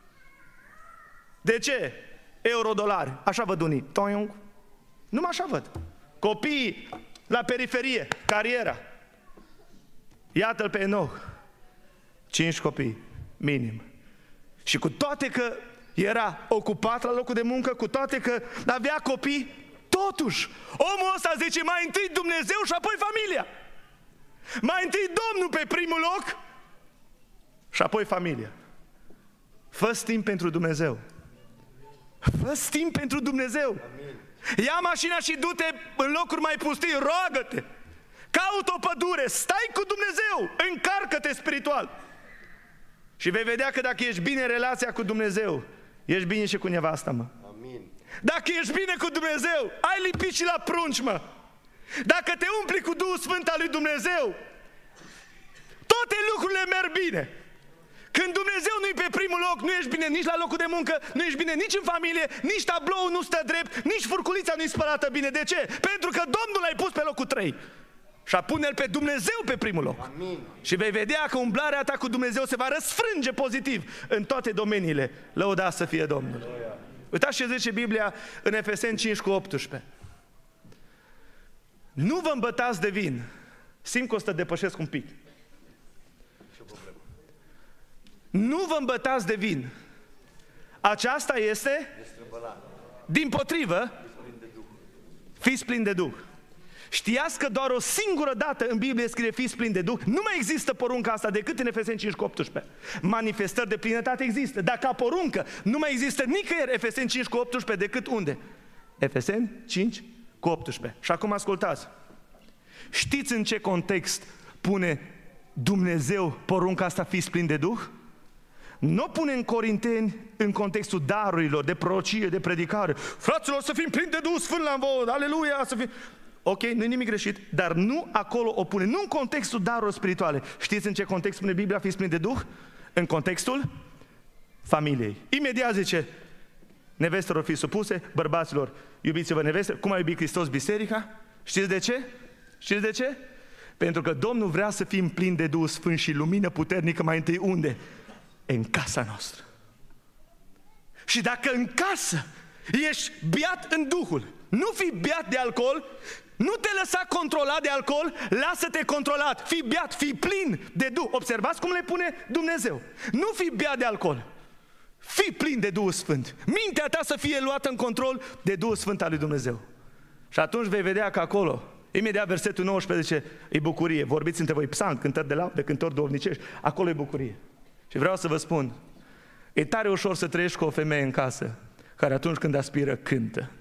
De ce? Euro-dolari, așa văd unii. Toiung. Numai așa văd. Copiii la periferie, cariera. Iată-l pe Enoch. 5 copii, minim. Și cu toate că era ocupat la locul de muncă, cu toate că avea copii, totuși, omul ăsta zice mai întâi Dumnezeu și apoi familia. Mai întâi Domnul pe primul loc și apoi familia. Fă-ți timp pentru Dumnezeu. Fă-ți timp pentru Dumnezeu. Ia mașina și du-te în locuri mai pustii, roagă-te. Caută o pădure, stai cu Dumnezeu, încarcă-te spiritual. Și vei vedea că dacă ești bine în relația cu Dumnezeu, ești bine și cu nevasta, mă. Amin. Dacă ești bine cu Dumnezeu, ai lipit și la prunci, mă. Dacă te umpli cu Duhul Sfânt al lui Dumnezeu, toate lucrurile merg bine. Când Dumnezeu nu-i pe primul loc, nu ești bine nici la locul de muncă, nu ești bine nici în familie, nici tabloul nu stă drept, nici furculița nu-i spălată bine. De ce? Pentru că Domnul l-ai pus pe locul 3. Și a pune-L pe Dumnezeu pe primul loc. Amin. Și vei vedea că umblarea ta cu Dumnezeu se va răsfrânge pozitiv în toate domeniile. Lăudați să fie Domnul. Uitați ce zice Biblia în Efeseni 5:18. Nu vă îmbătați de vin. Simt că o să depășesc un pic. Nu vă îmbătați de vin. Aceasta este dimpotrivă, fiți plini de Duh. Știați că doar o singură dată în Biblie scrie fiți plini de Duh? Nu mai există porunca asta decât în Efeseni 5:18. Manifestări de plinătate există, dar ca poruncă nu mai există nicăieri Efeseni 5:18 decât unde? Efeseni 5:18. Și acum ascultați. Știți în ce context pune Dumnezeu porunca asta fiți plini de Duh? Nu o pune în Corinteni în contextul darurilor, de prorocie, de predicare. Fraților, să fim plini de Duh Sfânt la învod, aleluia, să fim... Ok, nu e nimic greșit, dar nu acolo o pune, nu în contextul darurilor spirituale. Știți în ce context pune Biblia fiți plini de Duh? În contextul familiei. Imediat zice, nevestelor fiți supuse, bărbaților, iubiți-vă neveste. Cum a iubit Hristos biserica? Știți de ce? Știți de ce? Pentru că Domnul vrea să fim plini de Duh Sfânt și lumină puternică mai întâi unde? În casa noastră. Și dacă în casă ești beat în Duhul, nu fii beat de alcool, nu te lăsa controlat de alcool, lasă-te controlat, fii beat, fii plin de Duh. Observați cum le pune Dumnezeu. Nu fii beat de alcool, fii plin de Duhul Sfânt. Mintea ta să fie luată în control de Duhul Sfânt al lui Dumnezeu. Și atunci vei vedea că acolo, imediat versetul 19 zice, e bucurie. Vorbiți între voi psalm, cântări de laudă, cântări duhovnicești, acolo e bucurie. Și vreau să vă spun, e tare ușor să trăiești cu o femeie în casă, care atunci când aspiră, cântă.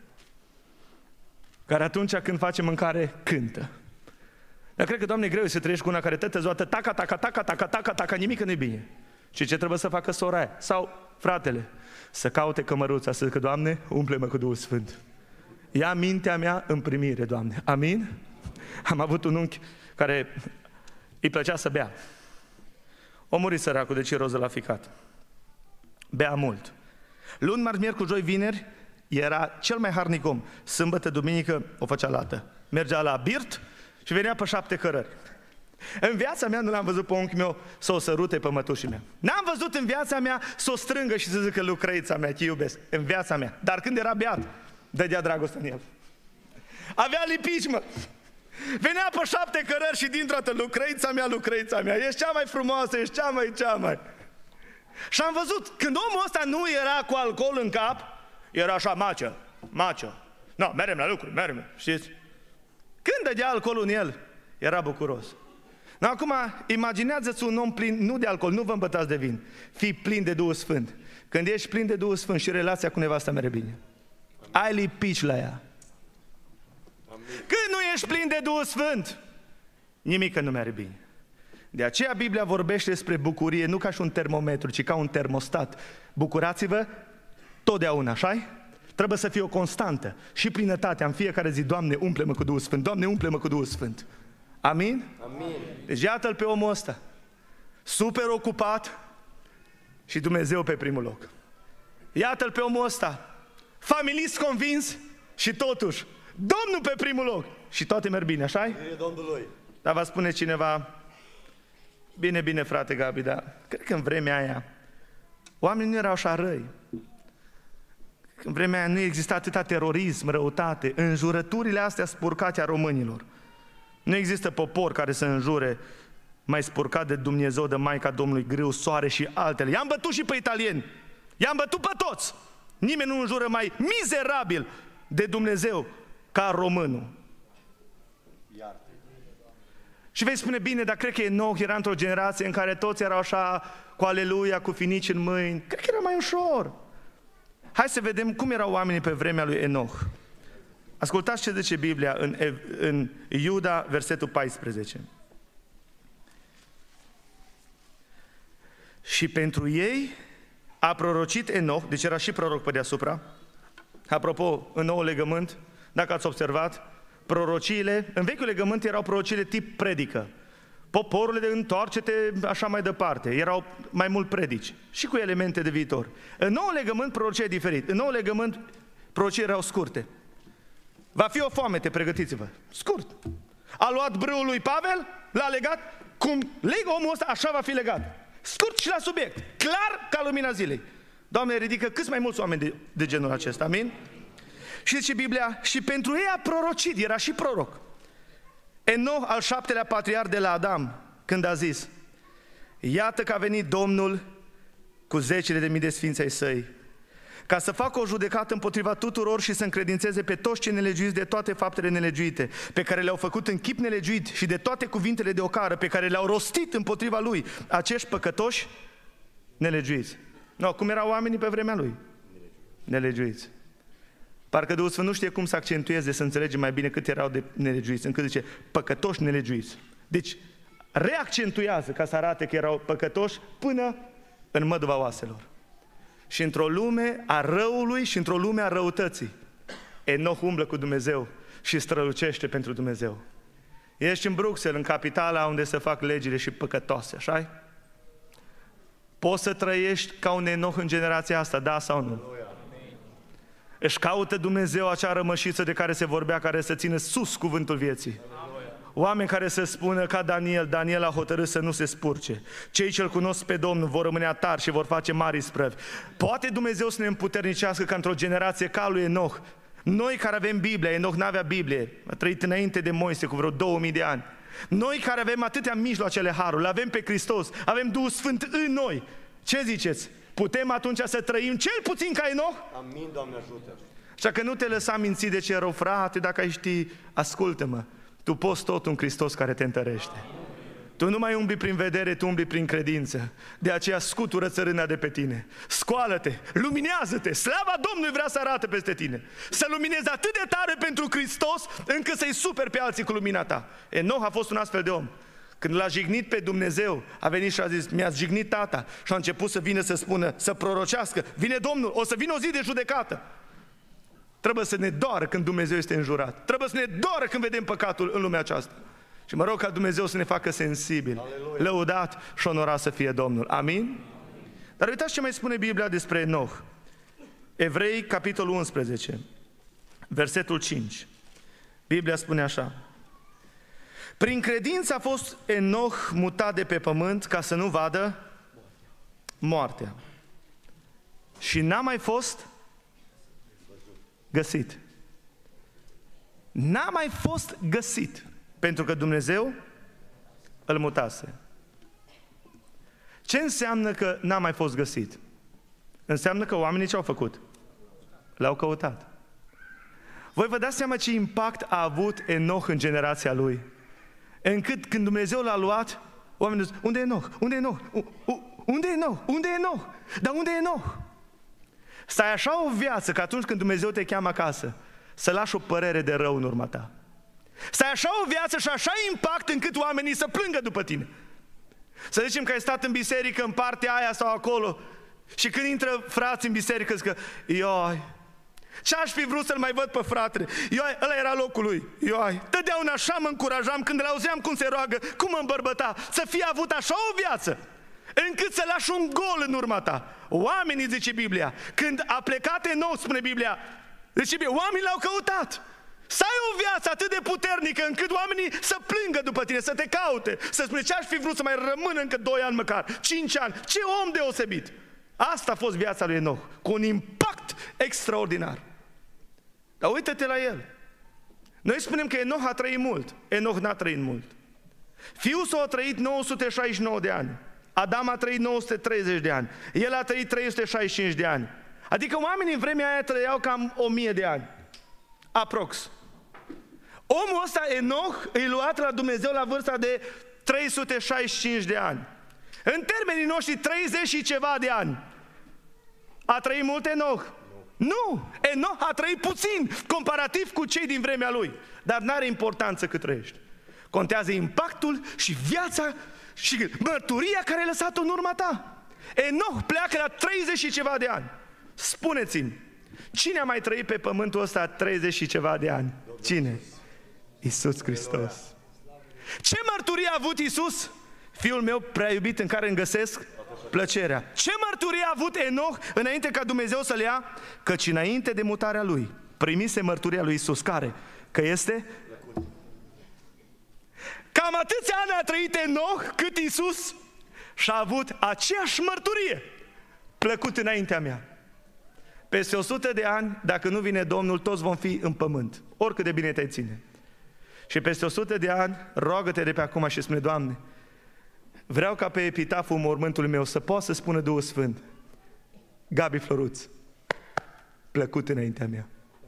Care atunci când face mâncare, cântă. Dar cred că, Doamne, e greu să trăiești cu una care tătă zoată, taca, nimic nu-i bine. Și ce trebuie să facă sora aia? Sau fratele? Să caute cămăruța, să zică, Doamne, umple-mă cu Duhul Sfânt. Ia mintea mea în primire, Doamne. Amin? Am avut un unchi care îi plăcea să bea. O murit săracul de ciroză la ficat. Bea mult. Luni, marți, miercuri, joi, vineri, era cel mai harnic om. Sâmbătă, duminică, o făcea lată. Mergea la birt și venea pe 7 cărări. În viața mea nu l-am văzut pe unchiul meu să o sărute pe mătușii mea. N-am văzut în viața mea să o strângă și să zică, lucrăița mea, te iubesc. În viața mea. Dar când era beat, dădea dragoste în el. Avea lipici, mă. Venea pe 7 cărări și dintr-o dată, lucrăița mea, ești cea mai frumoasă, ești cea mai. Și am văzut, când omul ăsta nu era cu alcool în cap, era așa, macio. No, merem la lucruri, știți? Când dădea alcoolul în el, Era bucuros. Dar acum, imaginează-ți un om plin, nu de alcool, nu vă îmbătați de vin, fii plin de Duhul Sfânt. Când ești plin de Duhul Sfânt și relația cu nevasta merge bine. Ai lipici la ea. Când nu ești plin de Duhul Sfânt, nimic nu merge bine. De aceea Biblia vorbește despre bucurie nu ca și un termometru, ci ca un termostat. Bucurați-vă totdeauna, așa-i? Trebuie să fie o constantă. Și plinătatea în fiecare zi, Doamne, umple-mă cu Duhul Sfânt, Doamne, umple-mă cu Duhul Sfânt. Amin? Amin. Deci iată-l pe omul ăsta, super ocupat și Dumnezeu pe primul loc. Iată-l pe omul ăsta, familist convins și totuși Domnul pe primul loc. Și toate merg bine, așa-i? Bine Domnului. Dar va spune cineva, bine, frate Gabi, dar cred că în vremea aia oamenii nu erau așa răi. În vremea aia nu exista atâta terorism, răutate, înjurăturile astea spurcate a românilor. Nu există popor care să înjure mai spurcat de Dumnezeu, de Maica Domnului, grâu, soare și altele. I-am bătut și pe italieni, i-am bătut pe toți. Nimeni nu înjură mai mizerabil de Dumnezeu ca românul. Iartă. Și vei spune, bine, dar cred că Enoch era într-o generație în care toți erau așa, cu aleluia, cu finici în mâini. Cred că era mai ușor. Hai să vedem cum erau oamenii pe vremea lui Enoch. Ascultați ce zice Biblia în Iuda, versetul 14. Și pentru ei a prorocit Enoch, deci era și proroc pe deasupra. Apropo, în Noul Legământ, dacă ați observat, prorociile, în Vechiul Legământ erau prorociile tip predică. Poporul de întoarce-te, așa mai departe. Erau mai mult predici și cu elemente de viitor. În Noul Legământ prorocia e diferit. În Noul Legământ prorocii erau scurte. Va fi o foamete, pregătiți-vă. Scurt. A luat brâul lui Pavel, l-a legat, cum legă omul ăsta, așa va fi legat. Scurt și la subiect. Clar ca lumina zilei. Doamne, ridică câți mai mulți oameni de genul acesta, amin? Și zice Biblia, și pentru ei a prorocit, era și proroc. Enoch, al 7-lea patriarh de la Adam, când a zis, iată că a venit Domnul cu zecile de mii de sfinți ai săi, ca să facă o judecată împotriva tuturor și să încredințeze pe toți cei nelegiuiți de toate faptele nelegiuite, pe care le-au făcut în chip nelegiuit și de toate cuvintele de ocară, pe care le-au rostit împotriva lui, acești păcătoși nelegiuiți. No, cum erau oamenii pe vremea lui? Nelegiuiți. Parcă Duhul Sfânt nu știe cum să accentueze, să înțelegem mai bine cât erau de nelegiuiți, încât zice păcătoși nelegiuiți. Deci reaccentuează ca să arate că erau păcătoși până în măduva oaselor. Și într-o lume a răului și într-o lume a răutății, Enoch umblă cu Dumnezeu și strălucește pentru Dumnezeu. Ești în Bruxelles, în capitala unde se fac legile și păcătoase, așa-i? Poți să trăiești ca un Enoch în generația asta, da sau nu? Își caută Dumnezeu acea rămășiță de care se vorbea, care să țină sus cuvântul vieții. Oameni care să spună ca Daniel a hotărât să nu se spurce. Cei ce-L cunosc pe Domnul vor rămâne tari și vor face mari isprăvi. Poate Dumnezeu să ne împuternicească ca într-o generație ca lui Enoch. Noi care avem Biblia, Enoch n-avea Biblie, a trăit înainte de Moise cu vreo 2000 de ani. Noi care avem atâtea mijloacele harului, avem pe Hristos, avem Duhul Sfânt în noi. Ce ziceți? Putem atunci să trăim cel puțin ca Enoch? Amin, Doamne ajută. Așa că nu te lăsa mințit de ce e rău, frate, dacă ai ști, ascultă-mă, tu poți tot un Hristos care te întărește. Tu nu mai umbli prin vedere, tu umbli prin credință. De aceea scutură țărâna de pe tine. Scoală-te, luminează-te, slava Domnului vrea să arate peste tine. Să luminezi atât de tare pentru Hristos, încât să-i superi pe alții cu lumina ta. Enoch a fost un astfel de om. Când l-a jignit pe Dumnezeu, a venit și a zis, mi-ați jignit tata. Și a început să vină să spună, să prorocească, vine Domnul, o să vină o zi de judecată. Trebuie să ne doară când Dumnezeu este înjurat. Trebuie să ne doară când vedem păcatul în lumea aceasta. Și mă rog ca Dumnezeu să ne facă sensibili. Aleluia. Lăudat și onorat să fie Domnul. Amin? Dar uitați ce mai spune Biblia despre Enoch. Evrei, capitolul 11, versetul 5. Biblia spune așa. Prin credință a fost Enoch mutat de pe pământ ca să nu vadă moartea. Și n-a mai fost găsit. N-a mai fost găsit. Pentru că Dumnezeu îl mutase. Ce înseamnă că n-a mai fost găsit? Înseamnă că oamenii ce au făcut? L-au căutat. Voi vă dați seama ce impact a avut Enoch în generația lui? încât când Dumnezeu l-a luat, oamenii zic, unde e Enoch? Unde e Enoch? Unde e Enoch? Unde e Enoch? Dar unde e Enoch? Să ai așa o viață că atunci când Dumnezeu te cheamă acasă, să lași o părere de rău în urma ta. Să ai așa o viață și așa impact încât oamenii să plângă după tine. Să zicem că ai stat în biserică, în partea aia sau acolo, și când intră frați în biserică, zic că, ioi, ce-aș fi vrut să-l mai văd pe fratele? Ioi, ăla era locul lui. Ioi, totdeauna așa mă încurajam când îl auzeam cum se roagă, cum mă îmbărbăta, să fie avut așa o viață, încât să lași un gol în urma ta. Oamenii, zice Biblia, când a plecat Enoch, spune Biblia, zice Biblia, oamenii l-au căutat. Să ai o viață atât de puternică încât oamenii să plângă după tine, să te caute, să spune ce-aș fi vrut să mai rămână încă 2 ani măcar, 5 ani, ce om deosebit. Asta a fost viața lui Enoch, cu un impact extraordinar. Dar uită-te la el. Noi spunem că Enoch a trăit mult. Enoch n-a trăit mult. Fiul său a trăit 969 de ani. Adam a trăit 930 de ani. El a trăit 365 de ani. Adică oamenii în vremea aia trăiau cam 1000 de ani. Aprox. Omul ăsta, Enoch, îi luat la Dumnezeu la vârsta de 365 de ani. În termenii noștri, 30 și ceva de ani. A trăit mult Enoch? Nu! Enoch a trăit puțin, comparativ cu cei din vremea lui. Dar n-are importanță cât trăiești. Contează impactul și viața și mărturia care ai lăsat-o în urma ta. Enoch pleacă la 30 și ceva de ani. Spuneți-mi, cine a mai trăit pe pământul ăsta 30 și ceva de ani? Cine? Iisus Hristos. Ce mărturie a avut Iisus? Fiul meu prea iubit în care îmi găsesc plăcerea. Ce mărturie a avut Enoch înainte ca Dumnezeu să-l ia? Căci înainte de mutarea lui primise mărturia lui Iisus. Care? Că este? Cam atâția ani a trăit Enoch cât Iisus și a avut aceeași mărturie. Plăcut înaintea mea. Peste 100 de ani, dacă nu vine Domnul, toți vom fi în pământ. Oricât de bine te ține. Și peste 100 de ani, roagă-te de pe acum și spune, Doamne, vreau ca pe epitaful mormântului meu să poată să spună Duhul Sfânt, Gabi Floruț, plăcut înaintea mea.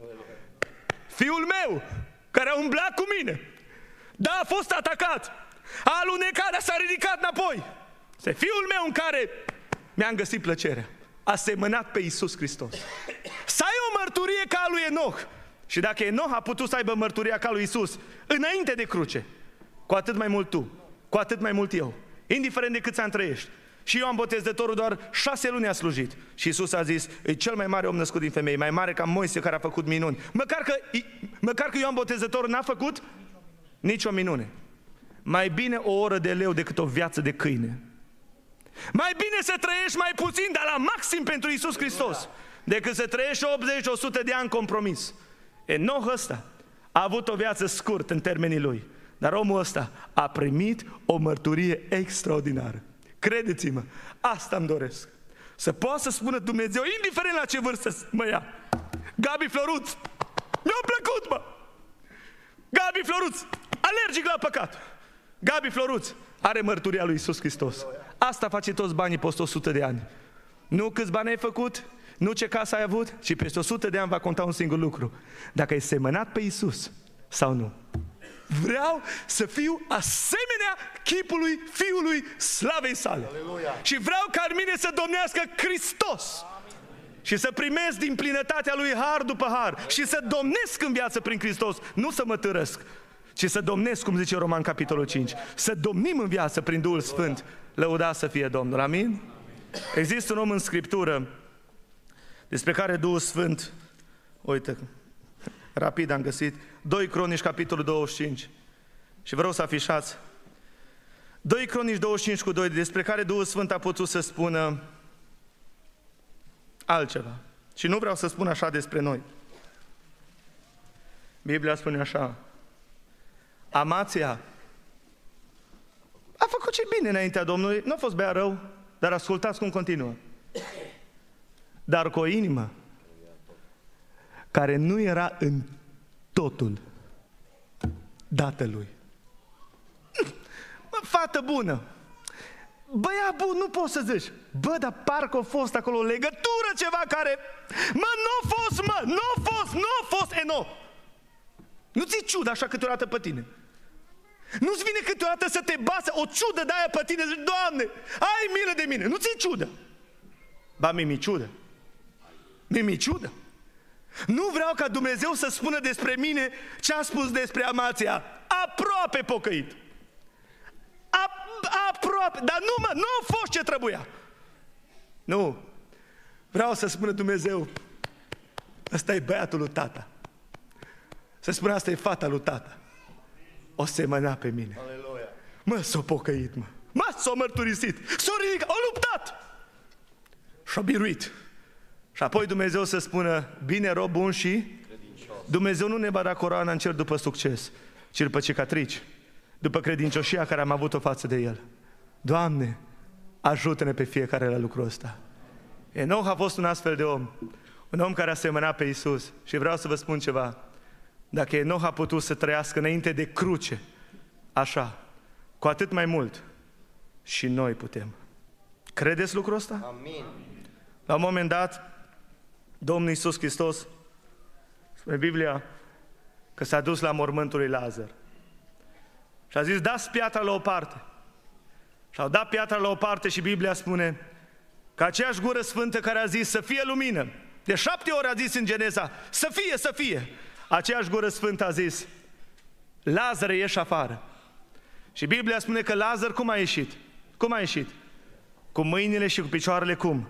Fiul meu, care a umblat cu mine, da, a fost atacat, a alunecat, dar s-a ridicat înapoi. Este fiul meu în care mi-am găsit plăcerea. A semănat pe Iisus Hristos. Să ai o mărturie ca a lui Enoch. Și dacă Enoch a putut să aibă mărturia ca lui Iisus înainte de cruce, cu atât mai mult tu, cu atât mai mult eu, indiferent de câți ani trăiești. Și Ioan Botezătorul doar 6 luni a slujit. Și Iisus a zis, e cel mai mare om născut din femei, mai mare ca Moise care a făcut minuni. Măcar că Ioan Botezătorul n-a făcut nicio minune. Mai bine o oră de leu decât o viață de câine. Mai bine să trăiești mai puțin, dar la maxim pentru Iisus Hristos, decât să trăiești 80-100 de ani compromis. Enoch ăsta a avut o viață scurtă în termenii lui, dar omul ăsta a primit o mărturie extraordinară. Credeți-mă, asta îmi doresc. Să poată să spună Dumnezeu, indiferent la ce vârstă mă ia, Gabi Floruț, mi-a plăcut, mă! Gabi Floruț, alergic la păcat. Gabi Floruț are mărturia lui Iisus Hristos. Asta face toți banii peste 100 de ani. Nu câți bani ai făcut, nu ce casă ai avut, ci peste 100 de ani va conta un singur lucru. Dacă ai semănat pe Iisus sau nu. Vreau să fiu asemenea chipului Fiului slavei sale. Aleluia. Și vreau ca în mine să domnească Hristos. Și să primesc din plinătatea Lui har după har. Și să domnesc în viață prin Hristos. Nu să mă târăsc, ci să domnesc, cum zice Roman capitolul 5. Să domnim în viață prin Duhul Sfânt. Lăudat să fie Domnul. Amin? Există un om în Scriptură despre care Duhul Sfânt, uite, rapid am găsit, 2 Cronici, capitolul 25. Și vreau să afișați. 2 Cronici 25 cu 2, despre care Duhul Sfânt a putut să spună altceva. Și nu vreau să spun așa despre noi. Biblia spune așa, Amația a făcut ce bine înaintea Domnului, nu a fost bea rău, dar ascultați cum continuă. Dar cu o inimă care nu era în totul dată lui. Mă, fată bună, băiat bun, nu poți să zici. Bă, dar parcă a fost acolo o legătură, ceva care... nu a fost Enoch. Nu ți-i ciudă așa câteodată pe tine? Nu-ți vine câteodată să te basă o ciudă de aia pe tine, zici, Doamne, ai milă de mine. Nu ți-e ciudă. Ba, mi-e ciudă. Mi-e ciudă. Nu vreau ca Dumnezeu să spună despre mine ce a spus despre Amația. Aproape pocăit. Aproape, dar nu a fost ce trebuia. Nu. Vreau să spună Dumnezeu, ăsta e băiatul lui tata. Să spună, asta e fata lui tata. O semăna pe mine. Aleluia. Mă, s-o pocăit, mă, s-o mărturisit, s-o ridicat, a luptat și-a biruit. Și apoi Dumnezeu să spună, bine, rob bun și Dumnezeu nu ne va da coroana în cer după succes, ci după cicatrici, după credincioșia care am avut-o față de El. Doamne, ajută-ne pe fiecare la lucrul ăsta. Enoch a fost un astfel de om, un om care a semănat pe Iisus. Și vreau să vă spun ceva, dacă Enoch a putut să trăiască înainte de cruce, așa, cu atât mai mult, și noi putem. Credeți lucrul ăsta? Amin. La un moment dat, Domnul Iisus Hristos, spune Biblia, că s-a dus la mormântul lui Lazar. Și a zis, dați piatra la o parte. Și au dat piatra la o parte și Biblia spune că aceeași gură sfântă care a zis să fie lumină, de 7 ori a zis în Geneza, să fie, să fie. Aceeași gură sfântă a zis, Lazare, ieși afară. Și Biblia spune că Lazar cum a ieșit? Cum a ieșit? Cu mâinile și cu picioarele cum?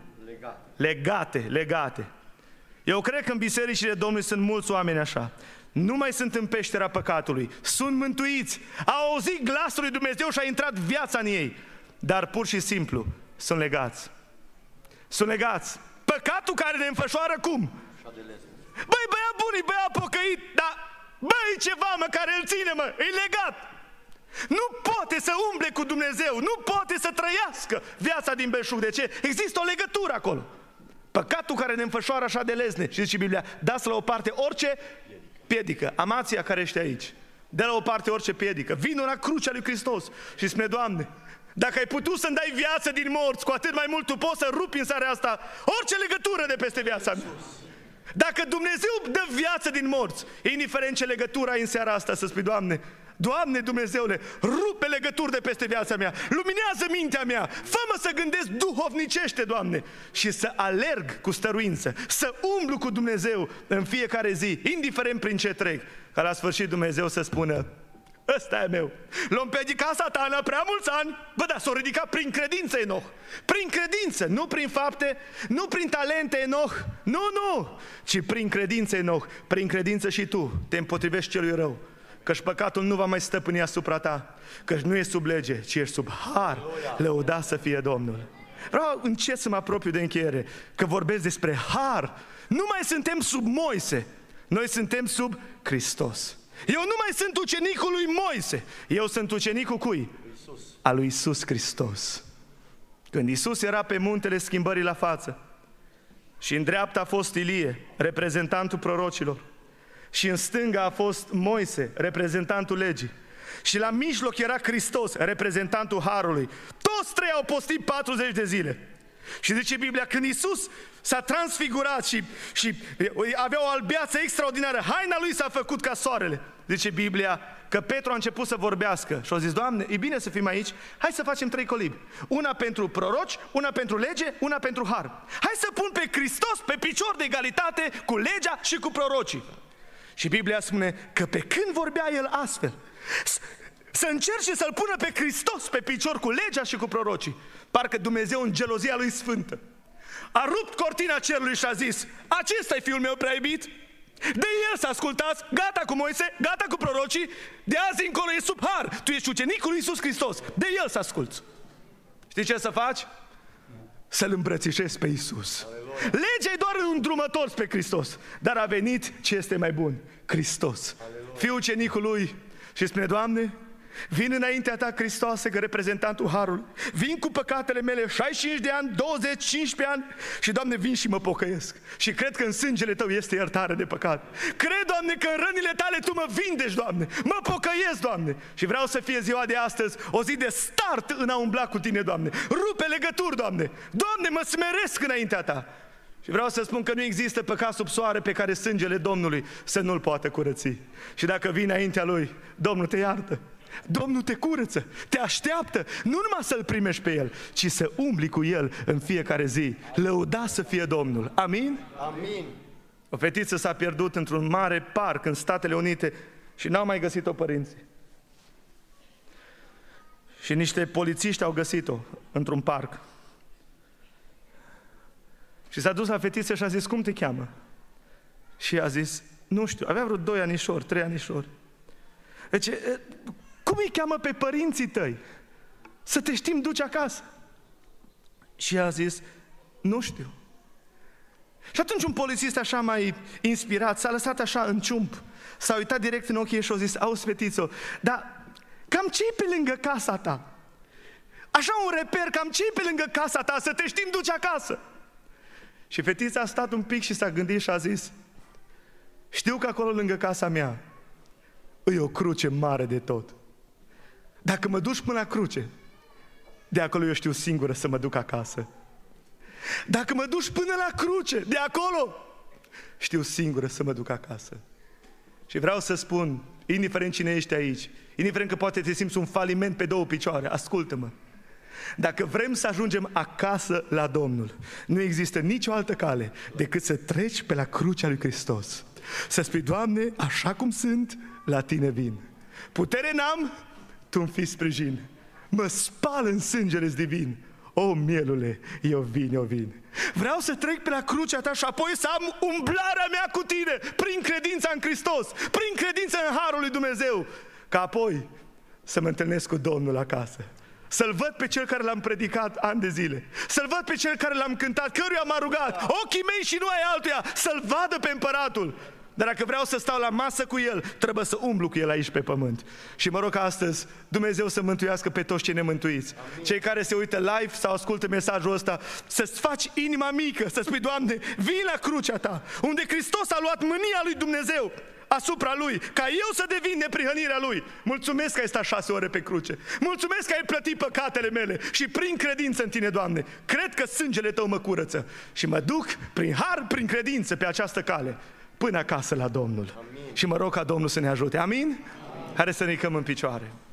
Legate. Eu cred că în bisericile Domnului sunt mulți oameni așa. Nu mai sunt în peștera păcatului. Sunt mântuiți. Au auzit glasul lui Dumnezeu și a intrat viața în ei. Dar pur și simplu sunt legați. Sunt legați. Păcatul care ne înfășoară cum? Băi, băiat bun, e băiat pocăit, dar băi, ceva mă care îl ține, mă, e legat. Nu poate să umble cu Dumnezeu, nu poate să trăiască viața din belșug. De ce? Există o legătură acolo. Păcatul care ne înfășoară așa de lezne. Și zice Biblia, dați la o parte orice piedică. Amația care ești aici, dă la o parte orice piedică. Vino la crucea lui Hristos și spune, Doamne, dacă ai putut să-mi dai viață din morți, cu atât mai mult tu poți să rupi în seara asta orice legătură de peste viața mea. Dacă Dumnezeu dă viață din morți, indiferent ce legătură ai în seara asta, să spui, Doamne, Doamne Dumnezeule, rupe legături de peste viața mea, luminează mintea mea, fă-mă să gândesc duhovnicește, Doamne, și să alerg cu stăruință, să umblu cu Dumnezeu în fiecare zi, indiferent prin ce trec, ca la sfârșit Dumnezeu să spună, ăsta e meu. L-am predicat Satana prea mulți ani. Bă, da, s-a ridicat prin credință Enoch. Prin credință, nu prin fapte, nu prin talente Enoch. Nu, ci prin credință Enoch. Prin credință și tu te împotrivești celui rău. Căci păcatul nu va mai stăpâni asupra ta. Căci nu e sub lege, ci ești sub har. Lăudat să fie Domnul. Vreau încet să mă apropiu de încheiere, că vorbesc despre har. Nu mai suntem sub Moise. Noi suntem sub Hristos. Eu nu mai sunt ucenicul lui Moise. Eu sunt ucenicul cui? Al lui Iisus Hristos. Când Iisus era pe muntele schimbării la față și în dreapta a fost Ilie, reprezentantul prorocilor, și în stânga a fost Moise, reprezentantul legii, și la mijloc era Hristos, reprezentantul harului. Toți trei au postit 40 de zile. Și zice Biblia, când Iisus s-a transfigurat și avea o albeață extraordinară, haina lui s-a făcut ca soarele. Zice Biblia că Petru a început să vorbească și a zis, Doamne, e bine să fim aici, hai să facem 3 colibi. Una pentru proroci, una pentru lege, una pentru har. Hai să pun pe Hristos pe picior de egalitate cu legea și cu prorocii. Și Biblia spune că pe când vorbea el astfel, să încerce să-L pună pe Hristos pe picior cu legea și cu prorocii, parcă Dumnezeu în gelozia Lui sfântă a rupt cortina cerului și a zis, acesta e Fiul meu prea iubit, de El să ascultați, gata cu Moise, gata cu prorocii, de azi încolo e sub har, tu ești ucenicul lui Iisus Hristos, de El să asculți. Știi ce să faci? Să-L îmbrățișezi pe Iisus. Legea e doar un îndrumător spre Hristos, dar a venit ce este mai bun, Hristos. Fii ucenicul Lui și spune, Doamne, vin înaintea Ta, Hristoase, că reprezentantul harului, vin cu păcatele mele 65 de ani, 20, 15 ani și, Doamne, vin și mă pocăiesc. Și cred că în sângele Tău este iertare de păcat. Cred, Doamne, că în rănile Tale Tu mă vindești, Doamne. Mă pocăiesc, Doamne. Și vreau să fie ziua de astăzi o zi de start în a umbla cu Tine, Doamne. Rupe legături, Doamne. Doamne, mă smeresc înaintea Ta. Și vreau să spun că nu există păcat sub soare pe care sângele Domnului să nu-l poată curăți. Și dacă vii înaintea Lui, Domnul te iartă. Domnul te curăță, te așteaptă, nu numai să-L primești pe El, ci să umbli cu El în fiecare zi. Lăuda să fie Domnul. Amin? Amin. O fetiță s-a pierdut într-un mare parc în Statele Unite și n-au mai găsit-o părinții. Și niște polițiști au găsit-o într-un parc. Și s-a dus la fetiță și a zis, cum te cheamă? Și a zis, nu știu, avea vreo 2 anișori, 3 anișori. Deci, cum îi cheamă pe părinții tăi? Să te știm, duci acasă. Și a zis, nu știu. Și atunci un polițist așa mai inspirat s-a lăsat așa în ciump, s-a uitat direct în ochii ei și a zis, auzi fetițo, dar cam ce-i pe lângă casa ta? Așa un reper, cam ce-i pe lângă casa ta, să te știm, duci acasă. Și fetița a stat un pic și s-a gândit și a zis, știu că acolo lângă casa mea e o cruce mare de tot. Dacă mă duci până la cruce, de acolo eu știu singură să mă duc acasă. Dacă mă duci până la cruce, de acolo știu singură să mă duc acasă. Și vreau să spun, indiferent cine ești aici, indiferent că poate te simți un faliment pe 2 picioare, ascultă-mă. Dacă vrem să ajungem acasă la Domnul, nu există nicio altă cale decât să treci pe la crucea lui Hristos. Să spui, Doamne, așa cum sunt, la Tine vin. Putere n-am, Tu-mi fii sprijin. Mă spal în sângele-ți divin. O, mielule, eu vin. Vreau să trec pe la crucea Ta și apoi să am umblarea mea cu Tine, prin credința în Hristos, prin credința în Harul lui Dumnezeu, ca apoi să mă întâlnesc cu Domnul acasă. Să-L văd pe Cel care L-am predicat ani de zile, să-L văd pe Cel care L-am cântat, căruia m-a rugat, ochii mei și nu ai altuia, să-L vadă pe Împăratul. Dar dacă vreau să stau la masă cu El, trebuie să umblu cu El aici pe pământ. Și mă rog astăzi Dumnezeu să mântuiască pe toți cei nemântuiți. Amin. Cei care se uită live sau ascultă mesajul ăsta, să-ți faci inima mică, să spui, Doamne, vii la crucea Ta, unde Hristos a luat mânia lui Dumnezeu asupra Lui, ca eu să devin neprihănirea Lui. Mulțumesc că ai stat 6 ore pe cruce. Mulțumesc că ai plătit păcatele mele și prin credință în Tine, Doamne, cred că sângele Tău mă curăță și mă duc prin har, prin credință pe această cale până acasă la Domnul. Amin. Și mă rog ca Domnul să ne ajute. Amin? Amin. Haideți să ne ridicăm în picioare.